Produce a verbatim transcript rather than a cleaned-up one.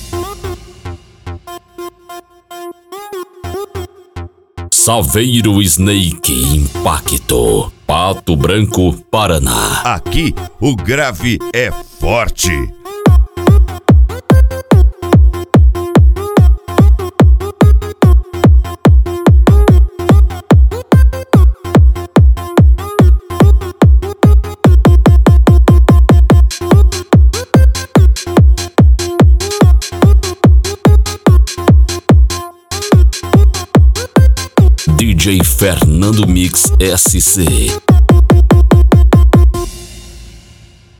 Saveiro Snake Impacto, Pato Branco, Paraná. Aqui o grave é forte. D J Fernando Mix S C.